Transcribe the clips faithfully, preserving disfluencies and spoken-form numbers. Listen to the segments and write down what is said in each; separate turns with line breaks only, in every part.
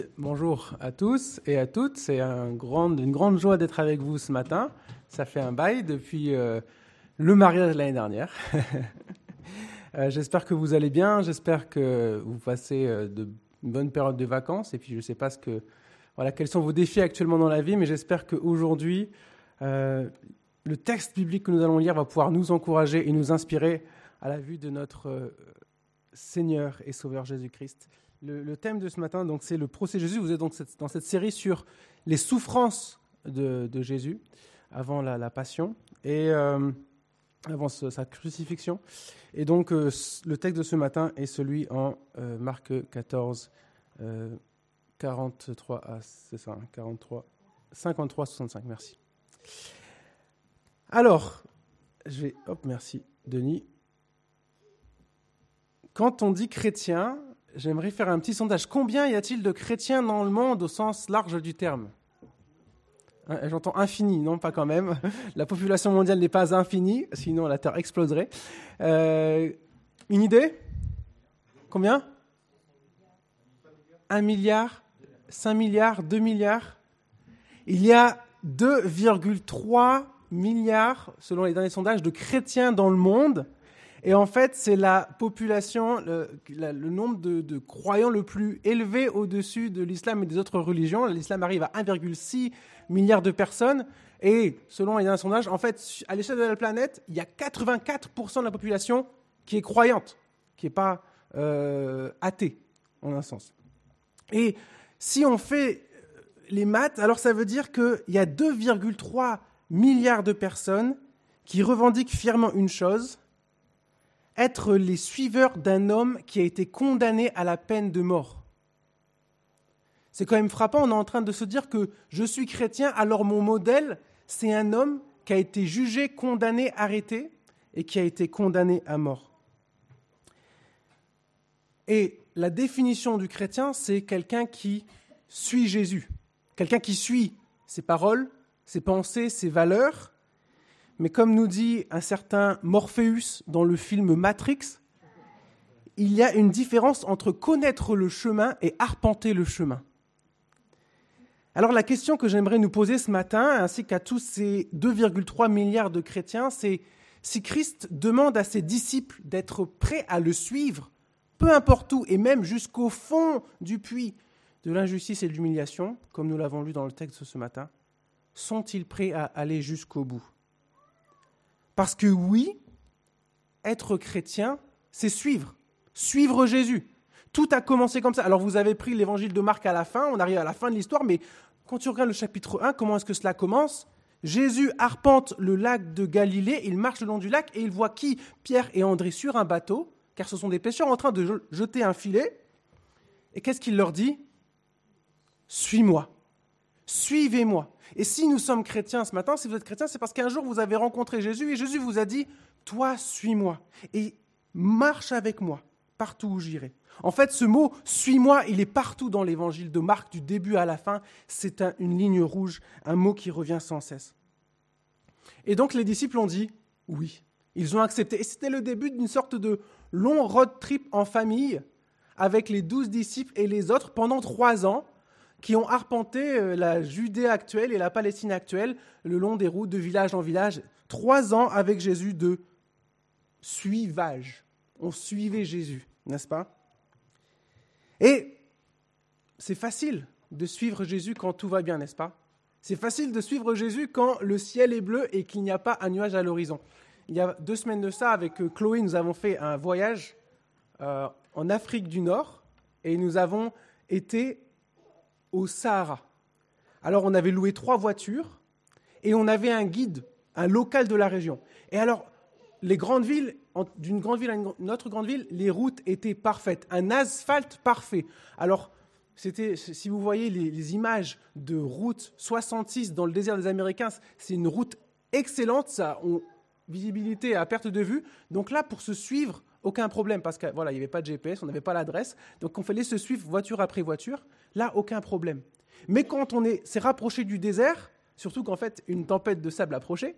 Bonjour à tous et à toutes, c'est un grand, une grande joie d'être avec vous ce matin. Ça fait un bail depuis euh, le mariage l'année dernière. euh, j'espère que vous allez bien, j'espère que vous passez euh, de une bonne période de vacances. Et puis je ne sais pas ce que, voilà, quels sont vos défis actuellement dans la vie, mais j'espère qu'aujourd'hui, euh, le texte biblique que nous allons lire va pouvoir nous encourager et nous inspirer à la vue de notre euh, Seigneur et Sauveur Jésus-Christ. Le, le thème de ce matin, donc, c'est le procès de Jésus. Vous êtes donc cette, dans cette série sur les souffrances de, de Jésus avant la, la passion et euh, avant ce, sa crucifixion. Et donc, euh, le texte de ce matin est celui en euh, Marc quatorze, euh, quarante-trois, ah, c'est ça, hein, quarante-trois, cinquante-trois, soixante-cinq. Merci. Alors, je vais, hop, merci, Denis. Quand on dit chrétien, j'aimerais faire un petit sondage. Combien y a-t-il de chrétiens dans le monde au sens large du terme ? hein, J'entends infini, non, pas quand même. La population mondiale n'est pas infinie, sinon la Terre exploserait. Euh, une idée ? Combien ? Un milliard ? Cinq milliards ? Deux milliards ? Il y a deux virgule trois milliards, selon les derniers sondages, de chrétiens dans le monde. Et en fait, c'est la population, le, la, le nombre de, de croyants le plus élevé au-dessus de l'islam et des autres religions. L'islam arrive à un virgule six milliard de personnes. Et selon les derniers sondages, en fait, à l'échelle de la planète, il y a quatre-vingt-quatre pour cent de la population qui est croyante, qui n'est pas euh, athée, en un sens. Et si on fait les maths, alors ça veut dire qu'il y a deux virgule trois milliards de personnes qui revendiquent fièrement une chose: être les suiveurs d'un homme qui a été condamné à la peine de mort. C'est quand même frappant, on est en train de se dire que je suis chrétien, alors mon modèle, c'est un homme qui a été jugé, condamné, arrêté, et qui a été condamné à mort. Et la définition du chrétien, c'est quelqu'un qui suit Jésus, quelqu'un qui suit ses paroles, ses pensées, ses valeurs. Mais comme nous dit un certain Morpheus dans le film Matrix, il y a une différence entre connaître le chemin et arpenter le chemin. Alors la question que j'aimerais nous poser ce matin, ainsi qu'à tous ces deux virgule trois milliards de chrétiens, c'est si Christ demande à ses disciples d'être prêts à le suivre, peu importe où, et même jusqu'au fond du puits de l'injustice et de l'humiliation, comme nous l'avons lu dans le texte ce matin, sont-ils prêts à aller jusqu'au bout ? Parce que oui, être chrétien, c'est suivre, suivre Jésus. Tout a commencé comme ça. Alors vous avez pris l'évangile de Marc à la fin, on arrive à la fin de l'histoire, mais quand tu regardes le chapitre un, comment est-ce que cela commence ? Jésus arpente le lac de Galilée, il marche le long du lac et il voit qui ? Pierre et André sur un bateau, car ce sont des pêcheurs en train de jeter un filet. Et qu'est-ce qu'il leur dit ? Suis-moi, suivez-moi. Et si nous sommes chrétiens ce matin, si vous êtes chrétien, c'est parce qu'un jour vous avez rencontré Jésus et Jésus vous a dit « Toi, suis-moi et marche avec moi partout où j'irai ». En fait, ce mot « suis-moi », il est partout dans l'évangile de Marc, du début à la fin. C'est un, une ligne rouge, un mot qui revient sans cesse. Et donc les disciples ont dit « Oui ». Ils ont accepté. Et c'était le début d'une sorte de long road trip en famille avec les douze disciples et les autres pendant trois ans, qui ont arpenté la Judée actuelle et la Palestine actuelle le long des routes de village en village. Trois ans avec Jésus de suivage. On suivait Jésus, n'est-ce pas ? Et c'est facile de suivre Jésus quand tout va bien, n'est-ce pas ? C'est facile de suivre Jésus quand le ciel est bleu et qu'il n'y a pas un nuage à l'horizon. Il y a deux semaines de ça, avec Chloé, nous avons fait un voyage euh, en Afrique du Nord et nous avons été au Sahara. Alors, on avait loué trois voitures et on avait un guide, un local de la région. Et alors, les grandes villes, d'une grande ville à une autre grande ville, les routes étaient parfaites, un asphalte parfait. Alors, c'était, si vous voyez les, les images de route soixante-six dans le désert des Américains, c'est une route excellente, ça, on, visibilité à perte de vue. Donc là, pour se suivre, aucun problème, parce qu'il voilà, n'y avait pas de G P S, on n'avait pas l'adresse, donc on fallait se suivre voiture après voiture. Là, aucun problème. Mais quand on est, s'est rapproché du désert, surtout qu'en fait, une tempête de sable approchait,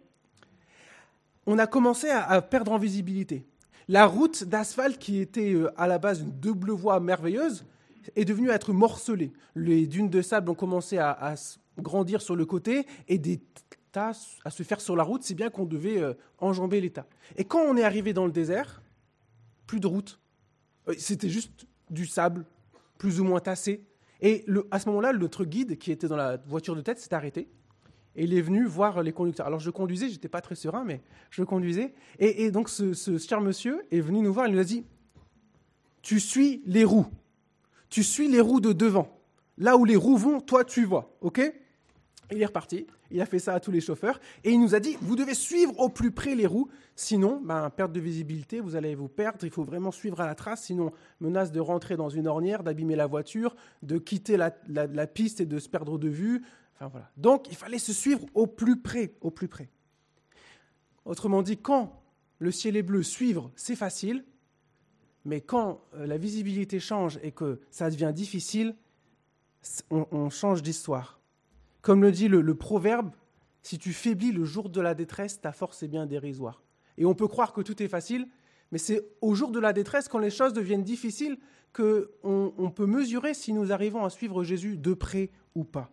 on a commencé à, à perdre en visibilité. La route d'asphalte, qui était euh, à la base une double voie merveilleuse, est devenu à être morcelé. Les dunes de sable ont commencé à, à grandir sur le côté et des tas à se faire sur la route, si bien qu'on devait euh, enjamber les tas. Et quand on est arrivé dans le désert, plus de route. C'était juste du sable, plus ou moins tassé. Et le, à ce moment-là, notre guide, qui était dans la voiture de tête, s'est arrêté. Et il est venu voir les conducteurs. Alors je conduisais, je n'étais pas très serein, mais je conduisais. Et, et donc ce, ce cher monsieur est venu nous voir, il nous a dit « Tu suis les roues. Tu suis les roues de devant. Là où les roues vont, toi tu vas. Ok ?» Il est reparti, il a fait ça à tous les chauffeurs. Et il nous a dit « Vous devez suivre au plus près les roues. Sinon, ben, perte de visibilité, vous allez vous perdre. Il faut vraiment suivre à la trace. Sinon, menace de rentrer dans une ornière, d'abîmer la voiture, de quitter la, la, la piste et de se perdre de vue. » Enfin, voilà. Donc, il fallait se suivre au plus près, au plus près. Autrement dit, quand le ciel est bleu, suivre, c'est facile, mais quand euh, la visibilité change et que ça devient difficile, on, on change d'histoire. Comme le dit le, le proverbe, si tu faiblis le jour de la détresse, ta force est bien dérisoire. Et on peut croire que tout est facile, mais c'est au jour de la détresse, quand les choses deviennent difficiles, qu'on on peut mesurer si nous arrivons à suivre Jésus de près ou pas.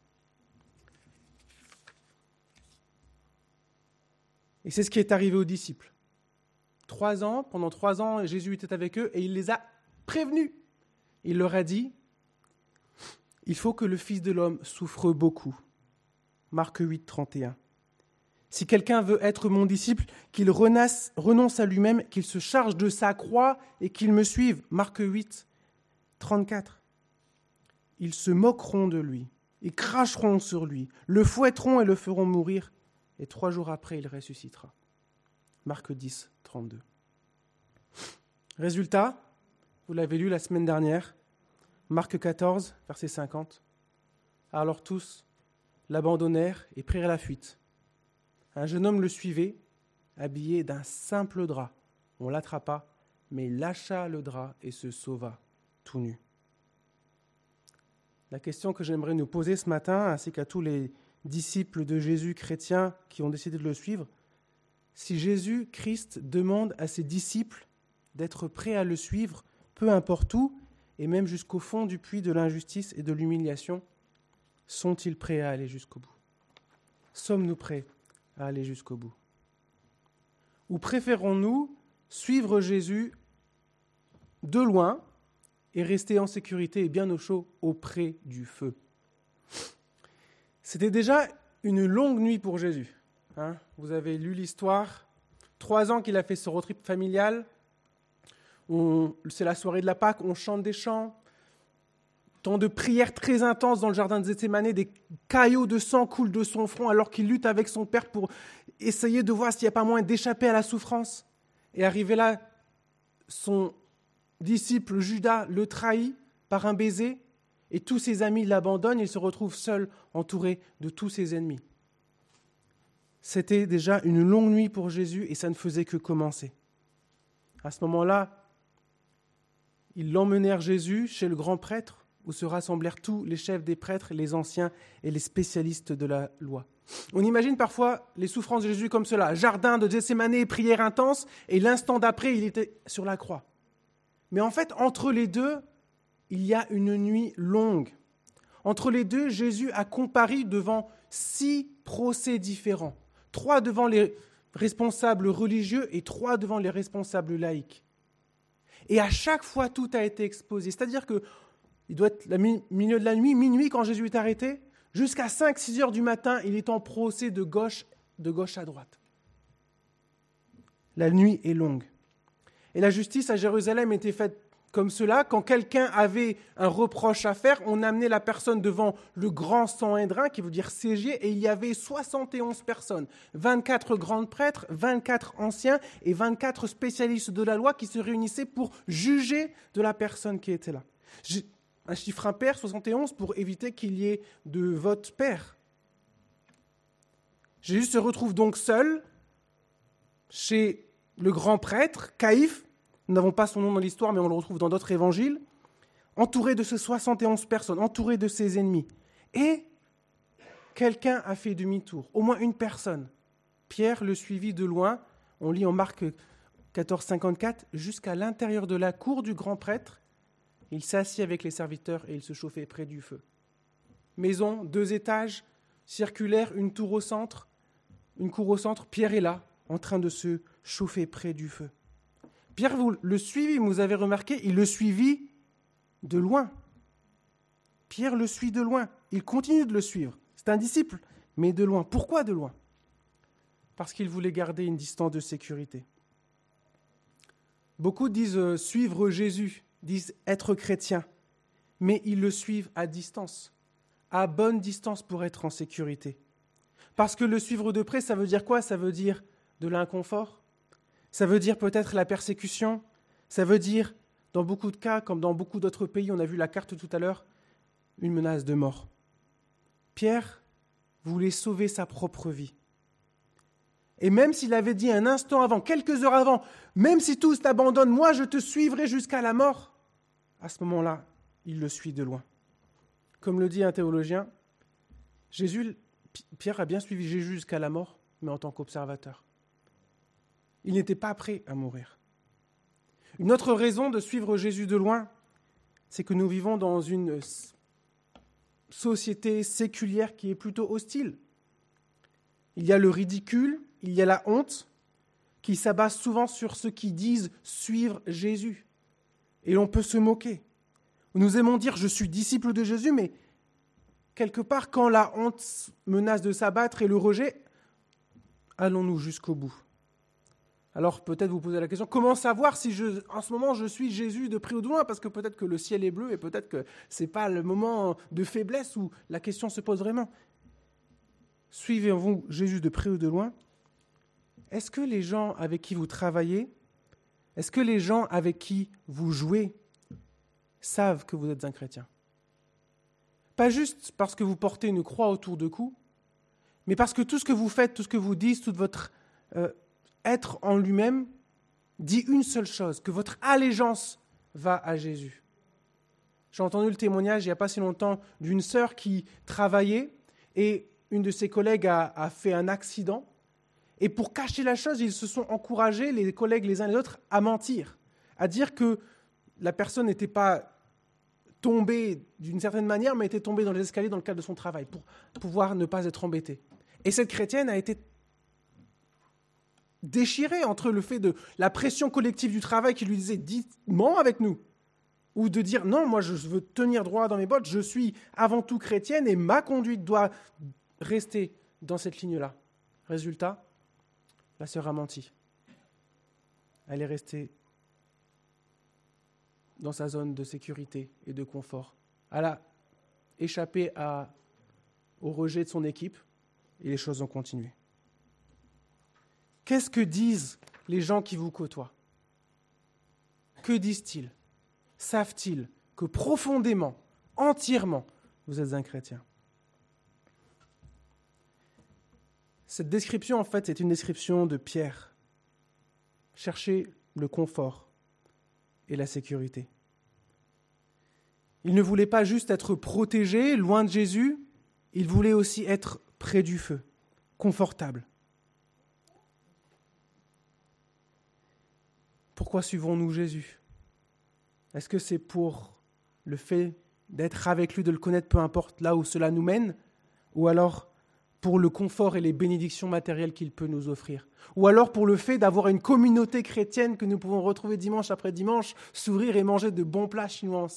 Et c'est ce qui est arrivé aux disciples. Trois ans, pendant trois ans, Jésus était avec eux et il les a prévenus. Il leur a dit, il faut que le Fils de l'homme souffre beaucoup. Marc huit, trente et un. Si quelqu'un veut être mon disciple, qu'il renonce, renonce à lui-même, qu'il se charge de sa croix et qu'il me suive. Marc huit, trente-quatre. Ils se moqueront de lui, ils cracheront sur lui, le fouetteront et le feront mourir. Et trois jours après, il ressuscitera. Marc dix, trente-deux. Résultat, vous l'avez lu la semaine dernière, Marc quatorze, verset cinquante. Alors tous l'abandonnèrent et prirent la fuite. Un jeune homme le suivait, habillé d'un simple drap. On l'attrapa, mais il lâcha le drap et se sauva, tout nu. La question que j'aimerais nous poser ce matin, ainsi qu'à tous les disciples de Jésus chrétiens qui ont décidé de le suivre, si Jésus-Christ demande à ses disciples d'être prêts à le suivre, peu importe où, et même jusqu'au fond du puits de l'injustice et de l'humiliation, sont-ils prêts à aller jusqu'au bout ? Sommes-nous prêts à aller jusqu'au bout ? Ou préférons-nous suivre Jésus de loin et rester en sécurité et bien au chaud auprès du feu ? C'était déjà une longue nuit pour Jésus. Hein, vous avez lu l'histoire. Trois ans qu'il a fait ce road trip familial. On, c'est la soirée de la Pâque, on chante des chants. Temps de prière très intense dans le jardin de Gethsémane. Des caillots de sang coulent de son front alors qu'il lutte avec son père pour essayer de voir s'il n'y a pas moyen d'échapper à la souffrance. Et arrivé là, son disciple Judas le trahit par un baiser. Et tous ses amis l'abandonnent, il se retrouve seul, entouré de tous ses ennemis. C'était déjà une longue nuit pour Jésus et ça ne faisait que commencer. À ce moment-là, ils l'emmenèrent Jésus chez le grand prêtre, où se rassemblèrent tous les chefs des prêtres, les anciens et les spécialistes de la loi. On imagine parfois les souffrances de Jésus comme cela, jardin de Gethsémane, prière intense, et l'instant d'après, il était sur la croix. Mais en fait, entre les deux, il y a une nuit longue. Entre les deux, Jésus a comparu devant six procès différents. Trois devant les responsables religieux et trois devant les responsables laïcs. Et à chaque fois, tout a été exposé. C'est-à-dire qu'il doit être le milieu de la nuit, minuit, quand Jésus est arrêté. Jusqu'à cinq six heures du matin, il est en procès de gauche, de gauche à droite. La nuit est longue. Et la justice à Jérusalem était faite comme cela, quand quelqu'un avait un reproche à faire, on amenait la personne devant le grand Sanhédrin, qui veut dire ségier, et il y avait soixante et onze personnes, vingt-quatre grands prêtres, vingt-quatre anciens et vingt-quatre spécialistes de la loi qui se réunissaient pour juger de la personne qui était là. Un chiffre impair, soixante et onze, pour éviter qu'il y ait de vote pair. Jésus se retrouve donc seul chez le grand prêtre, Caïphe. Nous n'avons pas son nom dans l'histoire, mais on le retrouve dans d'autres évangiles, entouré de ces soixante et onze personnes, entouré de ses ennemis. Et quelqu'un a fait demi-tour, au moins une personne. Pierre le suivit de loin, on lit en Marc quatorze, cinquante-quatre, jusqu'à l'intérieur de la cour du grand prêtre. il s'assit avec les serviteurs et il se chauffait près du feu. Maison, deux étages, circulaire, une tour au centre, une cour au centre. Pierre est là, en train de se chauffer près du feu. Pierre, vous le suivez, vous avez remarqué, il le suivit de loin. Pierre le suit de loin. Il continue de le suivre. C'est un disciple, mais de loin. Pourquoi de loin ? Parce qu'il voulait garder une distance de sécurité. Beaucoup disent euh, suivre Jésus, disent être chrétien, mais ils le suivent à distance, à bonne distance pour être en sécurité. Parce que le suivre de près, ça veut dire quoi ? Ça veut dire de l'inconfort. Ça veut dire peut-être la persécution. Ça veut dire, dans beaucoup de cas, comme dans beaucoup d'autres pays, on a vu la carte tout à l'heure, une menace de mort. Pierre voulait sauver sa propre vie. Et même s'il avait dit un instant avant, quelques heures avant, même si tous t'abandonnent, moi je te suivrai jusqu'à la mort, à ce moment-là, il le suit de loin. Comme le dit un théologien, Jésus, Pierre a bien suivi Jésus jusqu'à la mort, mais en tant qu'observateur. Il n'était pas prêt à mourir. Une autre raison de suivre Jésus de loin, c'est que nous vivons dans une société séculière qui est plutôt hostile. Il y a le ridicule, il y a la honte qui s'abat souvent sur ceux qui disent suivre Jésus. Et l'on peut se moquer. Nous aimons dire « je suis disciple de Jésus », mais quelque part, quand la honte menace de s'abattre et le rejet, allons-nous jusqu'au bout ? Alors peut-être vous posez la question, comment savoir si je, en ce moment je suis Jésus de près ou de loin ? Parce que peut-être que le ciel est bleu et peut-être que ce n'est pas le moment de faiblesse où la question se pose vraiment. Suivez-vous Jésus de près ou de loin ? Est-ce que les gens avec qui vous travaillez, est-ce que les gens avec qui vous jouez savent que vous êtes un chrétien ? Pas juste parce que vous portez une croix autour du cou, mais parce que tout ce que vous faites, tout ce que vous dites, tout votre euh, être en lui-même dit une seule chose, que votre allégeance va à Jésus. J'ai entendu le témoignage il n'y a pas si longtemps d'une sœur qui travaillait et une de ses collègues a, a fait un accident. Et pour cacher la chose, ils se sont encouragés, les collègues les uns les autres, à mentir, à dire que la personne n'était pas tombée d'une certaine manière, mais était tombée dans les escaliers dans le cadre de son travail, pour pouvoir ne pas être embêtée. Et cette chrétienne a été déchirée entre le fait de la pression collective du travail qui lui disait « dis, mens avec nous », ou de dire « non, moi je veux tenir droit dans mes bottes, je suis avant tout chrétienne et ma conduite doit rester dans cette ligne-là ». Résultat, la sœur a menti. Elle est restée dans sa zone de sécurité et de confort. Elle a échappé à, au rejet de son équipe et les choses ont continué. Qu'est-ce que disent les gens qui vous côtoient ? Que disent-ils ? Savent-ils que profondément, entièrement, vous êtes un chrétien ? Cette description, en fait, c'est une description de Pierre. Chercher le confort et la sécurité. Il ne voulait pas juste être protégé, loin de Jésus, il voulait aussi être près du feu, confortable. Pourquoi suivons-nous Jésus ? Est-ce que c'est pour le fait d'être avec lui, de le connaître, peu importe là où cela nous mène, ou alors pour le confort et les bénédictions matérielles qu'il peut nous offrir, ou alors pour le fait d'avoir une communauté chrétienne que nous pouvons retrouver dimanche après dimanche, sourire et manger de bons plats chinois ensemble ?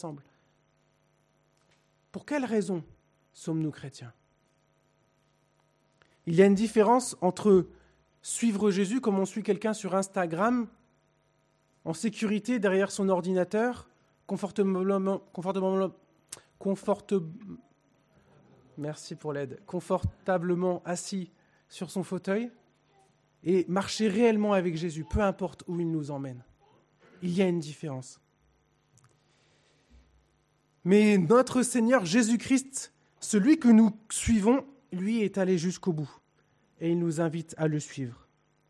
Pour quelle raison sommes-nous chrétiens ? Il y a une différence entre suivre Jésus comme on suit quelqu'un sur Instagram, en sécurité derrière son ordinateur, confortablement, confortablement, confortablement, merci pour l'aide, confortablement assis sur son fauteuil, et marcher réellement avec Jésus, peu importe où il nous emmène. Il y a une différence. Mais notre Seigneur Jésus-Christ, celui que nous suivons, lui est allé jusqu'au bout, et il nous invite à le suivre.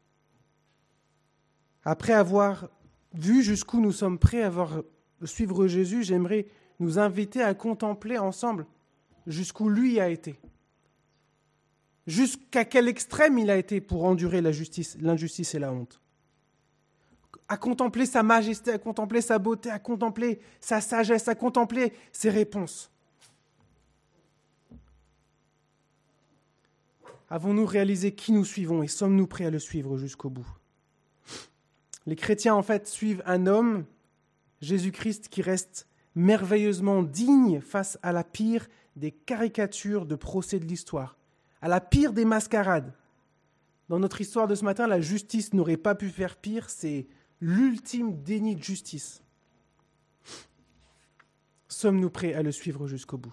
Après avoir vu jusqu'où nous sommes prêts à avoir, suivre Jésus, j'aimerais nous inviter à contempler ensemble jusqu'où lui a été. Jusqu'à quel extrême il a été pour endurer la justice, l'injustice et la honte. à contempler sa majesté, à contempler sa beauté, à contempler sa sagesse, à contempler ses réponses. Avons-nous réalisé qui nous suivons et sommes-nous prêts à le suivre jusqu'au bout ? Les chrétiens, en fait, suivent un homme, Jésus-Christ, qui reste merveilleusement digne face à la pire des caricatures de procès de l'histoire, à la pire des mascarades. Dans notre histoire de ce matin, la justice n'aurait pas pu faire pire, c'est l'ultime déni de justice. Sommes-nous prêts à le suivre jusqu'au bout ?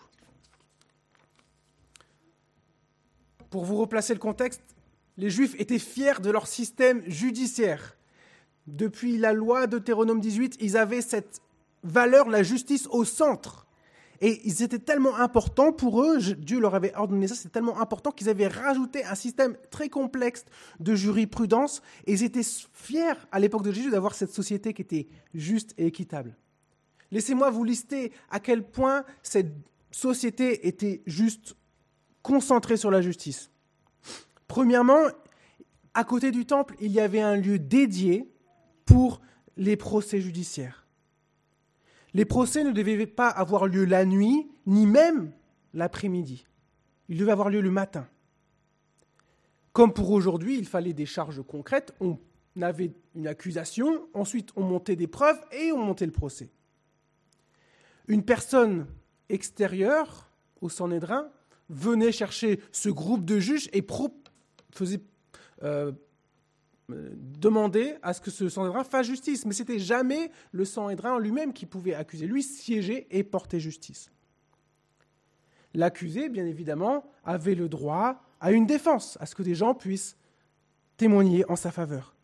Pour vous replacer le contexte, les Juifs étaient fiers de leur système judiciaire. Depuis la loi de Deutéronome dix-huit, ils avaient cette valeur, la justice, au centre. Et ils étaient tellement importants pour eux, Dieu leur avait ordonné ça, c'était tellement important qu'ils avaient rajouté un système très complexe de jurisprudence. Et ils étaient fiers, à l'époque de Jésus, d'avoir cette société qui était juste et équitable. Laissez-moi vous lister à quel point cette société était juste concentrée sur la justice. Premièrement, à côté du temple, il y avait un lieu dédié pour les procès judiciaires. Les procès ne devaient pas avoir lieu la nuit, ni même l'après-midi. Ils devaient avoir lieu le matin. Comme pour aujourd'hui, il fallait des charges concrètes. On avait une accusation, ensuite on montait des preuves et on montait le procès. Une personne extérieure au Sanhédrin venait chercher ce groupe de juges et pro- faisait euh, demander à ce que ce Sanhédrin fasse justice. Mais ce n'était jamais le Sanhédrin lui-même qui pouvait accuser. Lui siégeait et portait justice. L'accusé, bien évidemment, avait le droit à une défense, à ce que des gens puissent témoigner en sa faveur.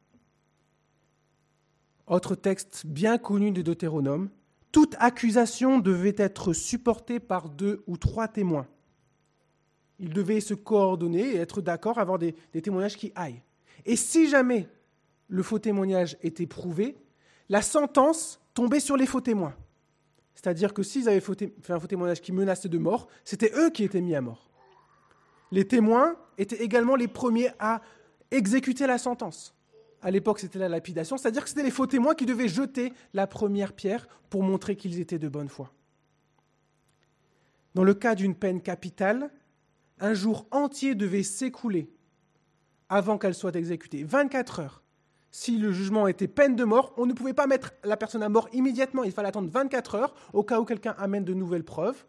Autre texte bien connu de Deutéronome, toute accusation devait être supportée par deux ou trois témoins. Ils devaient se coordonner et être d'accord, avoir des, des témoignages qui aillent. Et si jamais le faux témoignage était prouvé, la sentence tombait sur les faux témoins. C'est-à-dire que s'ils avaient fait un faux témoignage qui menaçait de mort, c'était eux qui étaient mis à mort. Les témoins étaient également les premiers à exécuter la sentence. À l'époque, c'était la lapidation, c'est-à-dire que c'était les faux témoins qui devaient jeter la première pierre pour montrer qu'ils étaient de bonne foi. Dans le cas d'une peine capitale, un jour entier devait s'écouler avant qu'elle soit exécutée, vingt-quatre heures. Si le jugement était peine de mort, on ne pouvait pas mettre la personne à mort immédiatement, il fallait attendre vingt-quatre heures au cas où quelqu'un amène de nouvelles preuves.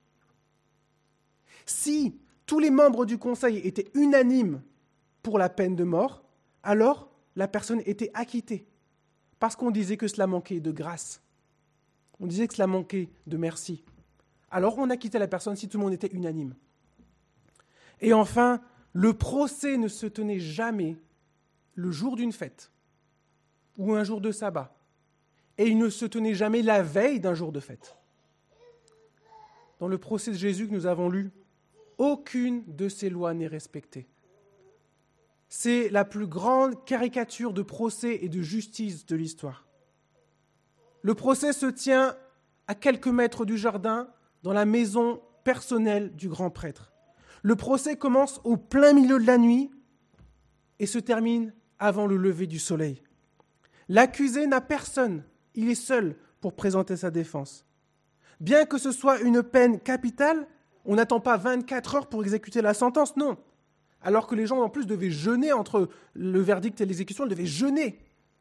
Si tous les membres du conseil étaient unanimes pour la peine de mort, alors la personne était acquittée, parce qu'on disait que cela manquait de grâce. On disait que cela manquait de merci. Alors on acquittait la personne si tout le monde était unanime. Et enfin, le procès ne se tenait jamais le jour d'une fête ou un jour de sabbat. Et il ne se tenait jamais la veille d'un jour de fête. Dans le procès de Jésus que nous avons lu, aucune de ces lois n'est respectée. C'est la plus grande caricature de procès et de justice de l'histoire. Le procès se tient à quelques mètres du jardin, dans la maison personnelle du grand prêtre. Le procès commence au plein milieu de la nuit et se termine avant le lever du soleil. L'accusé n'a personne, il est seul pour présenter sa défense. Bien que ce soit une peine capitale, on n'attend pas vingt-quatre heures pour exécuter la sentence, non. Alors que les gens en plus devaient jeûner entre le verdict et l'exécution, ils devaient jeûner.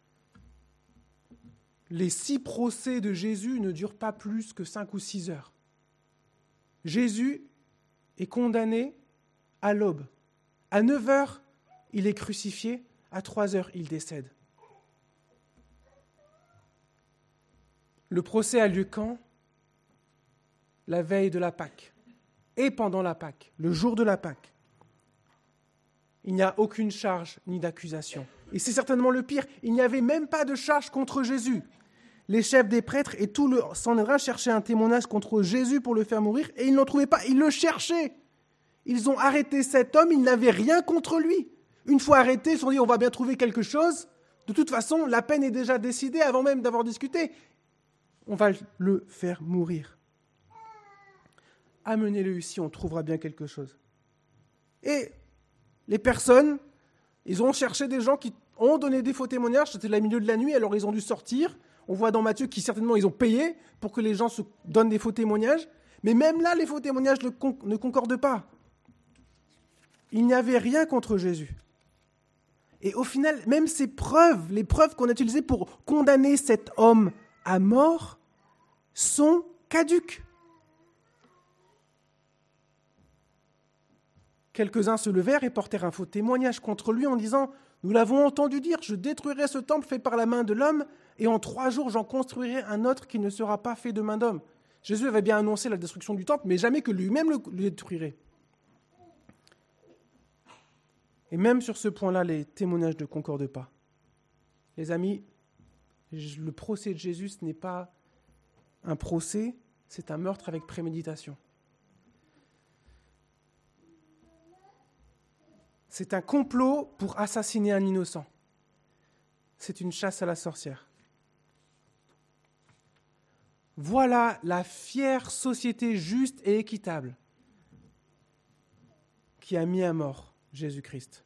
Les six procès de Jésus ne durent pas plus que cinq ou six heures. Jésus est condamné à l'aube. À neuf heures, il est crucifié. À trois heures, il décède. Le procès a lieu quand ? La veille de la Pâque. Et pendant la Pâque, le jour de la Pâque. Il n'y a aucune charge ni d'accusation. Et c'est certainement le pire. Il n'y avait même pas de charge contre Jésus. Les chefs des prêtres et tout le Sanhédrin cherchaient un témoignage contre Jésus pour le faire mourir et ils n'en trouvaient pas. Ils le cherchaient. Ils ont arrêté cet homme, ils n'avaient rien contre lui. Une fois arrêté, ils se sont dit on va bien trouver quelque chose. De toute façon, la peine est déjà décidée avant même d'avoir discuté. On va le faire mourir. Amenez-le ici, on trouvera bien quelque chose. Et les personnes, ils ont cherché des gens qui ont donné des faux témoignages, c'était le milieu de la nuit, alors ils ont dû sortir. On voit dans Matthieu qu'ils certainement ils ont payé pour que les gens se donnent des faux témoignages. Mais même là, les faux témoignages ne, con- ne concordent pas. Il n'y avait rien contre Jésus. Et au final, même ces preuves, les preuves qu'on a utilisées pour condamner cet homme à mort, sont caduques. Quelques-uns se levèrent et portèrent un faux témoignage contre lui en disant « Nous l'avons entendu dire, je détruirai ce temple fait par la main de l'homme, et en trois jours j'en construirai un autre qui ne sera pas fait de main d'homme. » Jésus avait bien annoncé la destruction du temple, mais jamais que lui-même le, le détruirait. Et même sur ce point-là, les témoignages ne concordent pas. Les amis, le procès de Jésus, ce n'est pas un procès, c'est un meurtre avec préméditation. C'est un complot pour assassiner un innocent. C'est une chasse à la sorcière. Voilà la fière société juste et équitable qui a mis à mort Jésus-Christ.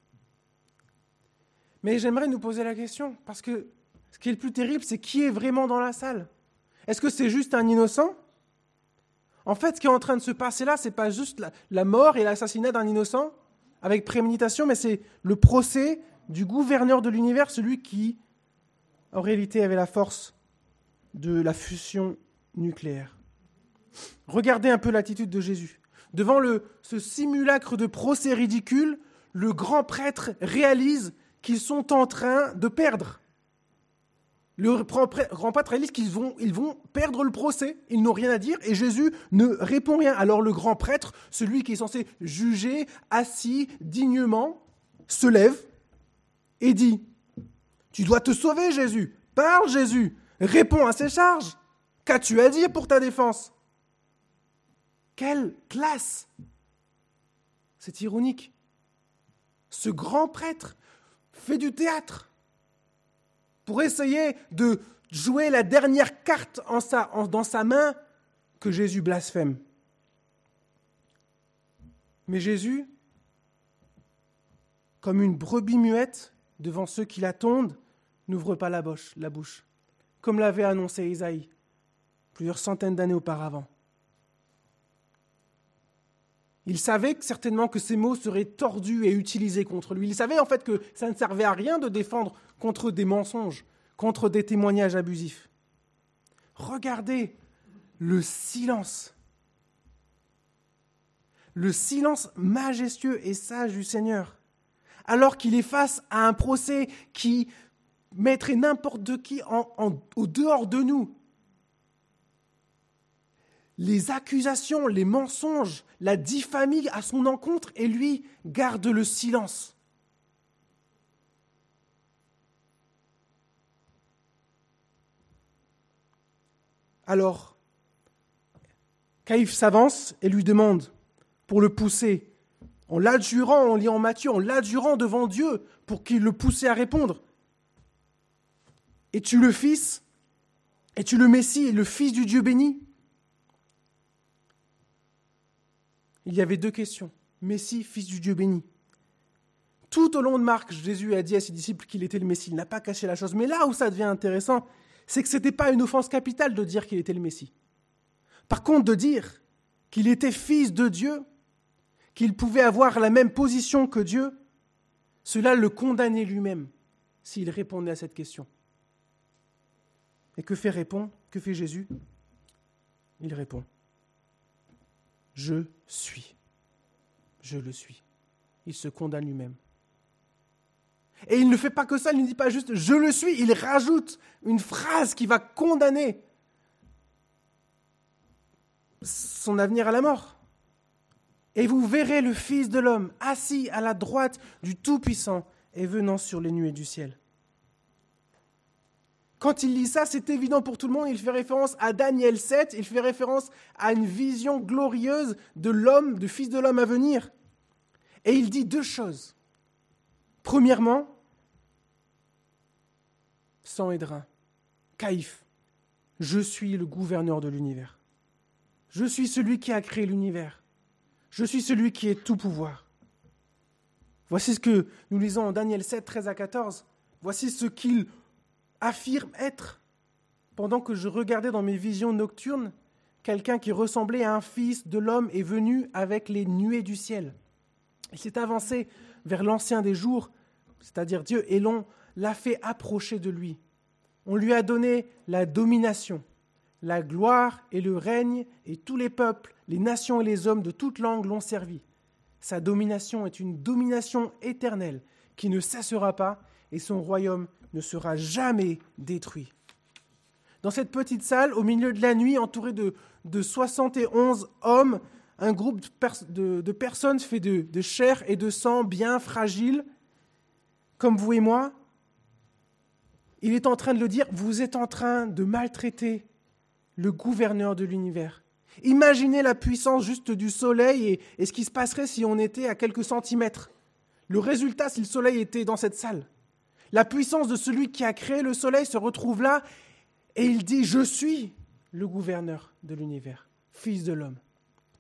Mais j'aimerais nous poser la question, parce que ce qui est le plus terrible, c'est qui est vraiment dans la salle. Est-ce que c'est juste un innocent ? En fait, ce qui est en train de se passer là, ce n'est pas juste la, la mort et l'assassinat d'un innocent avec préméditation, mais c'est le procès du gouverneur de l'univers, celui qui, en réalité, avait la force de la fusion nucléaire. Regardez un peu l'attitude de Jésus. Devant le, ce simulacre de procès ridicule, le grand prêtre réalise qu'ils sont en train de perdre. Le grand prêtre réalise qu'ils vont, ils vont perdre le procès, ils n'ont rien à dire, et Jésus ne répond rien. Alors le grand prêtre, celui qui est censé juger, assis dignement, se lève et dit « Tu dois te sauver, Jésus. Parle, Jésus. Réponds à ces charges. Qu'as-tu à dire pour ta défense ?» Quelle classe ! C'est ironique. Ce grand prêtre fait du théâtre pour essayer de jouer la dernière carte en sa, en, dans sa main que Jésus blasphème. Mais Jésus, comme une brebis muette devant ceux qui l'attendent, n'ouvre pas la bouche, la bouche, comme l'avait annoncé Isaïe plusieurs centaines d'années auparavant. Il savait que, certainement que ces mots seraient tordus et utilisés contre lui. Il savait en fait que ça ne servait à rien de défendre contre des mensonges, contre des témoignages abusifs. Regardez le silence. Le silence majestueux et sage du Seigneur, alors qu'il est face à un procès qui mettrait n'importe qui en, en, au dehors de nous. Les accusations, les mensonges, la diffamie à son encontre, et lui garde le silence. Alors, Caïphe s'avance et lui demande, pour le pousser, en l'adjurant, on lit en Matthieu, en l'adjurant devant Dieu, pour qu'il le pousse à répondre. Es-tu le Fils ? Es-tu le Messie, le Fils du Dieu béni ? Il y avait deux questions. Messie, Fils du Dieu béni. Tout au long de Marc, Jésus a dit à ses disciples qu'il était le Messie. Il n'a pas caché la chose. Mais là où ça devient intéressant, c'est que ce n'était pas une offense capitale de dire qu'il était le Messie. Par contre, de dire qu'il était Fils de Dieu, qu'il pouvait avoir la même position que Dieu, cela le condamnait lui-même s'il répondait à cette question. Et que fait répondre, que fait Jésus ? Il répond. Je suis. Je le suis. Il se condamne lui-même. Et il ne fait pas que ça, il ne dit pas juste « je le suis », il rajoute une phrase qui va condamner son avenir à la mort. « Et vous verrez le Fils de l'homme assis à la droite du Tout-Puissant et venant sur les nuées du ciel. » Quand il lit ça, c'est évident pour tout le monde, il fait référence à Daniel sept, il fait référence à une vision glorieuse de l'homme, du Fils de l'homme à venir. Et il dit deux choses. Premièrement, sang et drain, Caïphe, je suis le gouverneur de l'univers. Je suis celui qui a créé l'univers. Je suis celui qui est tout pouvoir. Voici ce que nous lisons en Daniel sept, treize à quatorze. Voici ce qu'il affirme être. Pendant que je regardais dans mes visions nocturnes, quelqu'un qui ressemblait à un fils de l'homme est venu avec les nuées du ciel. Il s'est avancé vers l'ancien des jours, c'est-à-dire Dieu, et l'on l'a fait approcher de lui. On lui a donné la domination, la gloire et le règne, et tous les peuples, les nations et les hommes de toute langue l'ont servi. Sa domination est une domination éternelle qui ne cessera pas, et son royaume ne sera jamais détruit. Dans cette petite salle, au milieu de la nuit, entouré de, de soixante et onze hommes, un groupe de, pers- de, de personnes fait de, de chair et de sang bien fragiles, comme vous et moi, il est en train de le dire, vous êtes en train de maltraiter le gouverneur de l'univers. Imaginez la puissance juste du soleil et, et ce qui se passerait si on était à quelques centimètres. Le résultat, si le soleil était dans cette salle. La puissance de celui qui a créé le soleil se retrouve là et il dit « Je suis le gouverneur de l'univers, fils de l'homme, tout-puissant ».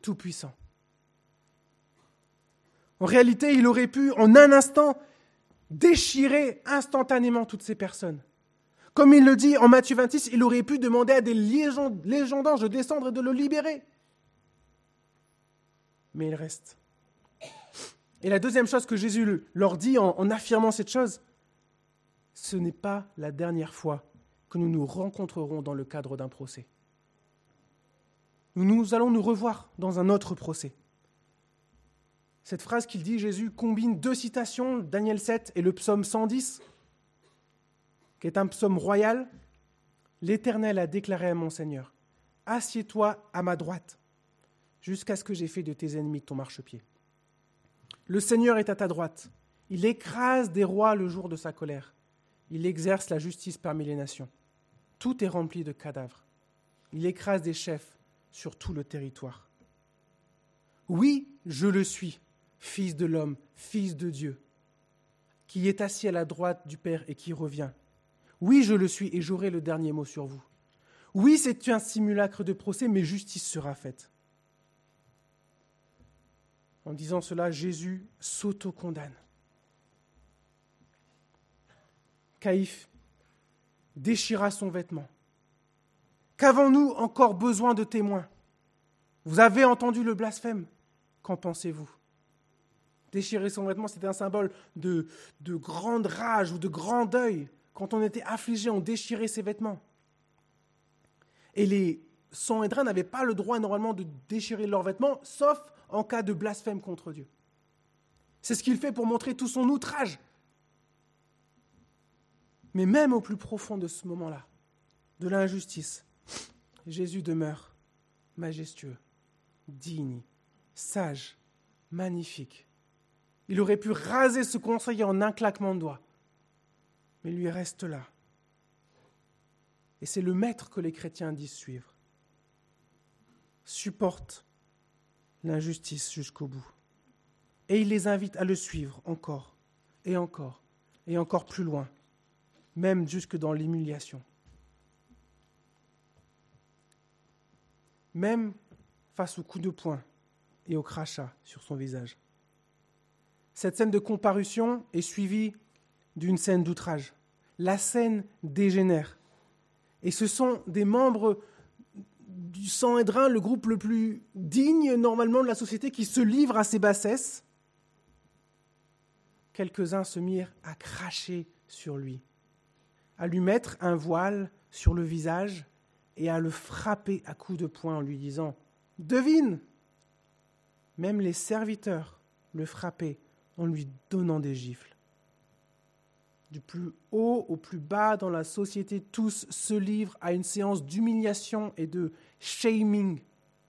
En réalité, il aurait pu, en un instant, déchirer instantanément toutes ces personnes. Comme il le dit en Matthieu vingt-six, il aurait pu demander à des légions, légions d'anges de descendre et de le libérer. Mais il reste. Et la deuxième chose que Jésus leur dit en, en affirmant cette chose, ce n'est pas la dernière fois que nous nous rencontrerons dans le cadre d'un procès. Nous, nous allons nous revoir dans un autre procès. Cette phrase qu'il dit, Jésus, combine deux citations, Daniel sept et le psaume cent dix, qui est un psaume royal. L'Éternel a déclaré à mon Seigneur, « Assieds-toi à ma droite, jusqu'à ce que j'ai fait de tes ennemis ton marchepied. » Le Seigneur est à ta droite. Il écrase des rois le jour de sa colère. Il exerce la justice parmi les nations. Tout est rempli de cadavres. Il écrase des chefs sur tout le territoire. Oui, je le suis, Fils de l'homme, Fils de Dieu, qui est assis à la droite du Père et qui revient. Oui, je le suis et j'aurai le dernier mot sur vous. Oui, c'est un simulacre de procès, mais justice sera faite. En disant cela, Jésus s'auto-condamne. Caïphe déchira son vêtement. Qu'avons-nous encore besoin de témoins ? Vous avez entendu le blasphème. Qu'en pensez-vous ? Déchirer son vêtement, c'était un symbole de, de grande rage ou de grand deuil. Quand on était affligé, on déchirait ses vêtements. Et les Sanhédrins n'avaient pas le droit normalement de déchirer leurs vêtements, sauf en cas de blasphème contre Dieu. C'est ce qu'il fait pour montrer tout son outrage. Mais même au plus profond de ce moment-là, de l'injustice, Jésus demeure majestueux, digne, sage, magnifique. Il aurait pu raser ce conseiller en un claquement de doigts, mais lui reste là. Et c'est le maître que les chrétiens disent suivre. Supporte l'injustice jusqu'au bout. Et il les invite à le suivre encore, et encore, et encore plus loin, même jusque dans l'humiliation. Même face aux coups de poing et aux crachats sur son visage. Cette scène de comparution est suivie d'une scène d'outrage. La scène dégénère. Et ce sont des membres du Sanhédrin, le groupe le plus digne normalement de la société, qui se livrent à ces bassesses. Quelques-uns se mirent à cracher sur lui, à lui mettre un voile sur le visage et à le frapper à coups de poing en lui disant « Devine !» Même les serviteurs le frappaient en lui donnant des gifles. Du plus haut au plus bas dans la société, tous se livrent à une séance d'humiliation et de shaming.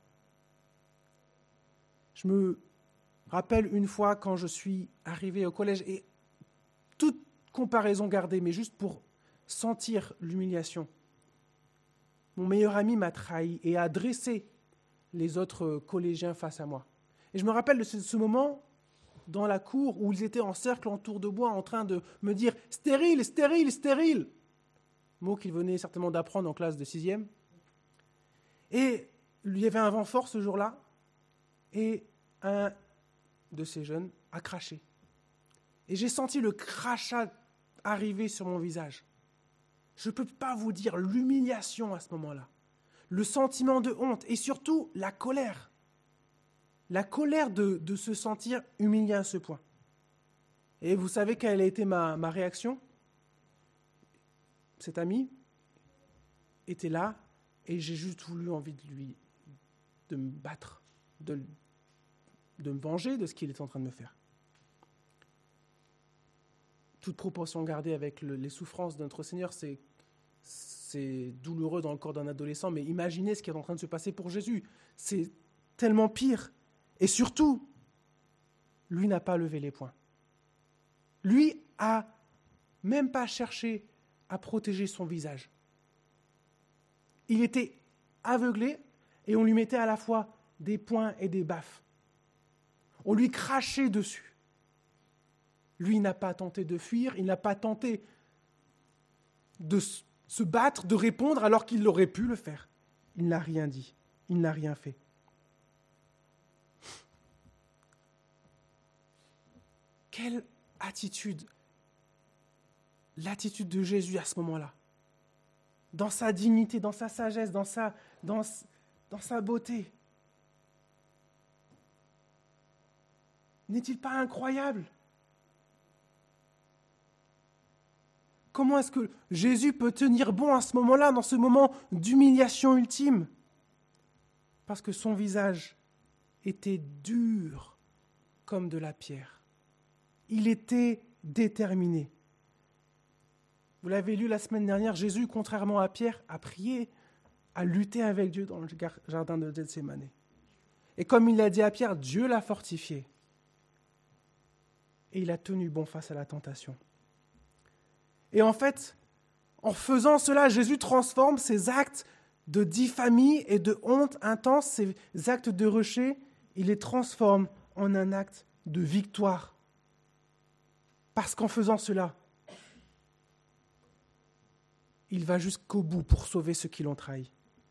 Je me rappelle une fois quand je suis arrivé au collège, et toute comparaison gardée, mais juste pour sentir l'humiliation. Mon meilleur ami m'a trahi et a dressé les autres collégiens face à moi. Et je me rappelle de ce, ce moment dans la cour où ils étaient en cercle en tour de bois en train de me dire « stérile, stérile, stérile !» Mot qu'ils venaient certainement d'apprendre en classe de sixième. Et il y avait un vent fort ce jour-là et un de ces jeunes a craché Et j'ai senti le crachat arriver sur mon visage. Je ne peux pas vous dire l'humiliation à ce moment-là, le sentiment de honte et surtout la colère. La colère de, de se sentir humilié à ce point. Et vous savez quelle a été ma, ma réaction ? Cet ami était là et j'ai juste voulu envie de lui, de me battre, de, de me venger de ce qu'il était en train de me faire. Toute proportion gardée avec le, les souffrances de notre Seigneur, c'est, c'est douloureux dans le corps d'un adolescent, mais imaginez ce qui est en train de se passer pour Jésus. C'est tellement pire. Et surtout, lui n'a pas levé les poings. Lui a même pas cherché à protéger son visage. Il était aveuglé et on lui mettait à la fois des poings et des baffes. On lui crachait dessus. Lui n'a pas tenté de fuir, il n'a pas tenté de se battre, de répondre alors qu'il aurait pu le faire. Il n'a rien dit, il n'a rien fait. Quelle attitude, l'attitude de Jésus à ce moment-là, dans sa dignité, dans sa sagesse, dans sa, dans, dans sa beauté. N'est-il pas incroyable ? Comment est-ce que Jésus peut tenir bon à ce moment-là, dans ce moment d'humiliation ultime ? Parce que son visage était dur comme de la pierre. Il était déterminé. Vous l'avez lu la semaine dernière, Jésus, contrairement à Pierre, a prié, a lutté avec Dieu dans le jardin de Gethsémane. Et comme il l'a dit à Pierre, Dieu l'a fortifié. Et il a tenu bon face à la tentation. Et en fait, en faisant cela, Jésus transforme ses actes de diffamie et de honte intense, ces actes de rejet, il les transforme en un acte de victoire. Parce qu'en faisant cela, il va jusqu'au bout pour sauver ceux qui l'ont trahi.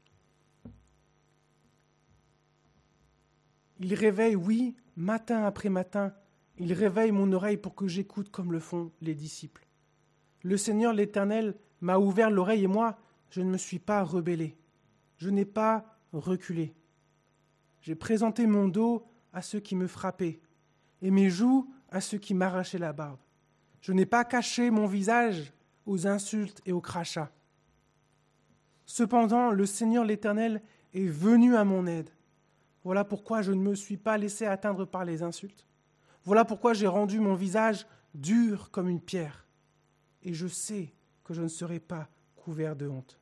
Il réveille, oui, matin après matin, il réveille mon oreille pour que j'écoute comme le font les disciples. Le Seigneur, l'Éternel, m'a ouvert l'oreille et moi, je ne me suis pas rebellé. Je n'ai pas reculé. J'ai présenté mon dos à ceux qui me frappaient et mes joues à ceux qui m'arrachaient la barbe. Je n'ai pas caché mon visage aux insultes et aux crachats. Cependant, le Seigneur l'Éternel est venu à mon aide. Voilà pourquoi je ne me suis pas laissé atteindre par les insultes. Voilà pourquoi j'ai rendu mon visage dur comme une pierre. Et je sais que je ne serai pas couvert de honte.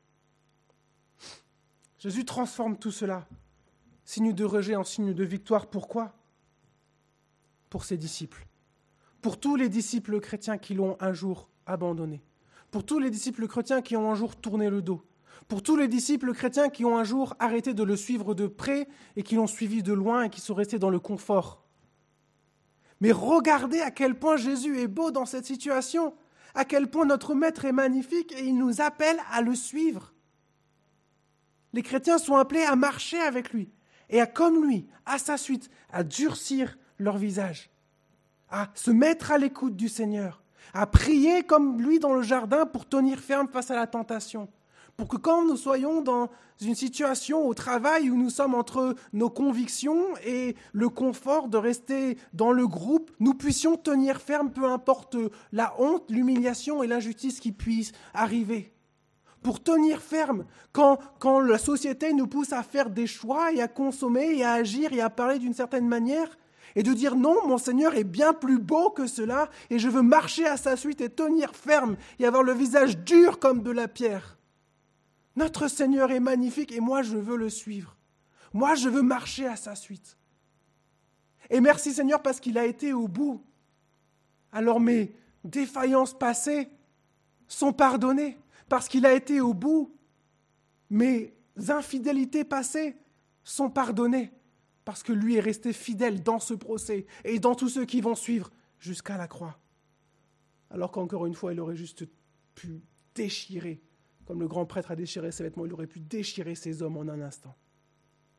Jésus transforme tout cela, signe de rejet en signe de victoire. Pourquoi ? Pour ses disciples. Pour tous les disciples chrétiens qui l'ont un jour abandonné. Pour tous les disciples chrétiens qui ont un jour tourné le dos. Pour tous les disciples chrétiens qui ont un jour arrêté de le suivre de près et qui l'ont suivi de loin et qui sont restés dans le confort. Mais regardez à quel point Jésus est beau dans cette situation, à quel point notre Maître est magnifique et il nous appelle à le suivre. Les chrétiens sont appelés à marcher avec lui et à, comme lui, à sa suite, à durcir leur visage, à se mettre à l'écoute du Seigneur, à prier comme lui dans le jardin pour tenir ferme face à la tentation, pour que quand nous soyons dans une situation au travail où nous sommes entre nos convictions et le confort de rester dans le groupe, nous puissions tenir ferme, peu importe la honte, l'humiliation et l'injustice qui puissent arriver. Pour tenir ferme, quand, quand la société nous pousse à faire des choix et à consommer et à agir et à parler d'une certaine manière, et de dire non, mon Seigneur est bien plus beau que cela, et je veux marcher à sa suite et tenir ferme et avoir le visage dur comme de la pierre. Notre Seigneur est magnifique et moi je veux le suivre. Moi je veux marcher à sa suite. Et merci Seigneur parce qu'il a été au bout. Alors mes défaillances passées sont pardonnées parce qu'il a été au bout. Mes infidélités passées sont pardonnées parce que lui est resté fidèle dans ce procès et dans tous ceux qui vont suivre jusqu'à la croix. Alors qu'encore une fois, il aurait juste pu déchirer, comme le grand prêtre a déchiré ses vêtements, il aurait pu déchirer ces hommes en un instant.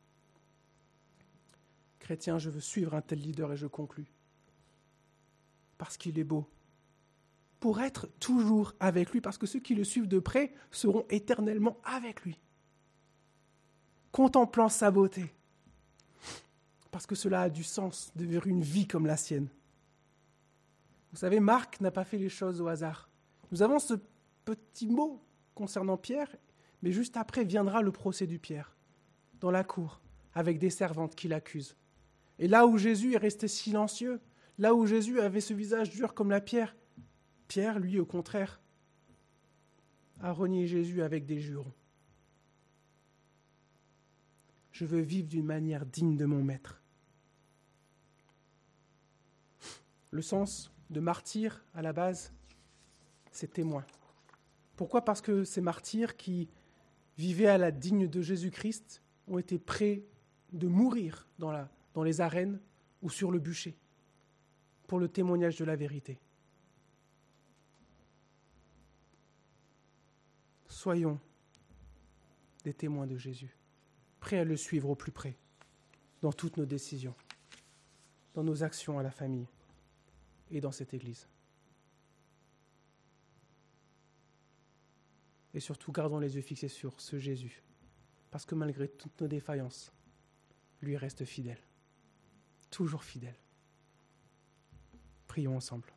Chrétien, je veux suivre un tel leader et je conclus. parce qu'il est beau, pour être toujours avec lui, parce que ceux qui le suivent de près seront éternellement avec lui, contemplant sa beauté, parce que cela a du sens de vivre une vie comme la sienne. Vous savez, Marc n'a pas fait les choses au hasard. Nous avons ce petit mot concernant Pierre, mais juste après viendra le procès du Pierre, dans la cour, avec des servantes qui l'accusent. Et là où Jésus est resté silencieux, là où Jésus avait ce visage dur comme la pierre, Pierre, lui, au contraire, a renié Jésus avec des jurons. Je veux vivre d'une manière digne de mon maître. Le sens de martyr, à la base, c'est témoin. Pourquoi ? Parce que ces martyrs qui vivaient à la digne de Jésus-Christ ont été prêts de mourir dans, la, dans les arènes ou sur le bûcher pour le témoignage de la vérité. Soyons des témoins de Jésus, prêts à le suivre au plus près, dans toutes nos décisions, dans nos actions à la famille et dans cette Église. Et surtout, gardons les yeux fixés sur ce Jésus, parce que malgré toutes nos défaillances, lui reste fidèle, toujours fidèle. Prions ensemble.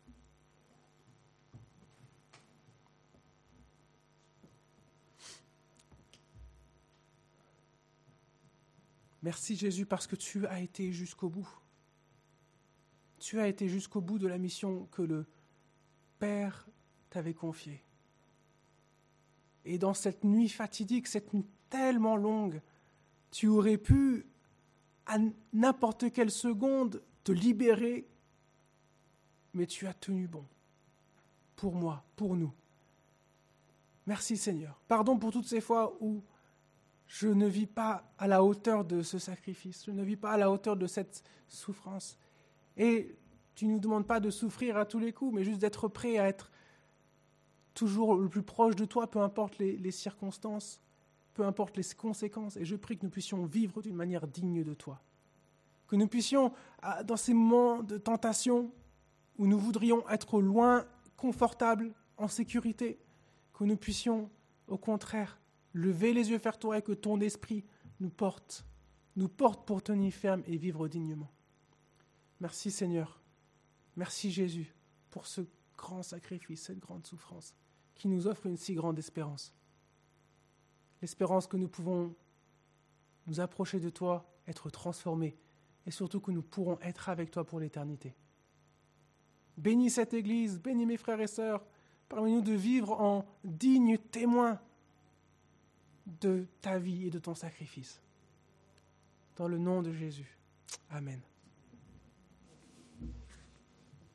Merci Jésus parce que tu as été jusqu'au bout. Tu as été jusqu'au bout de la mission que le Père t'avait confiée. Et dans cette nuit fatidique, cette nuit tellement longue, tu aurais pu, à n'importe quelle seconde, te libérer, mais tu as tenu bon. Pour moi, pour nous. Merci Seigneur. Pardon pour toutes ces fois où je ne vis pas à la hauteur de ce sacrifice, je ne vis pas à la hauteur de cette souffrance. Et tu ne nous demandes pas de souffrir à tous les coups, mais juste d'être prêt à être toujours le plus proche de toi, peu importe les, les circonstances, peu importe les conséquences. Et je prie que nous puissions vivre d'une manière digne de toi. Que nous puissions, dans ces moments de tentation, où nous voudrions être loin, confortables, en sécurité, que nous puissions, au contraire, lever les yeux vers toi et que ton esprit nous porte, nous porte pour tenir ferme et vivre dignement. Merci Seigneur, merci Jésus pour ce grand sacrifice, cette grande souffrance qui nous offre une si grande espérance. L'espérance que nous pouvons nous approcher de toi, être transformés et surtout que nous pourrons être avec toi pour l'éternité. Bénis cette Église, bénis mes frères et sœurs, permets-nous de vivre en dignes témoins de ta vie et de ton sacrifice. Dans le nom de Jésus. Amen.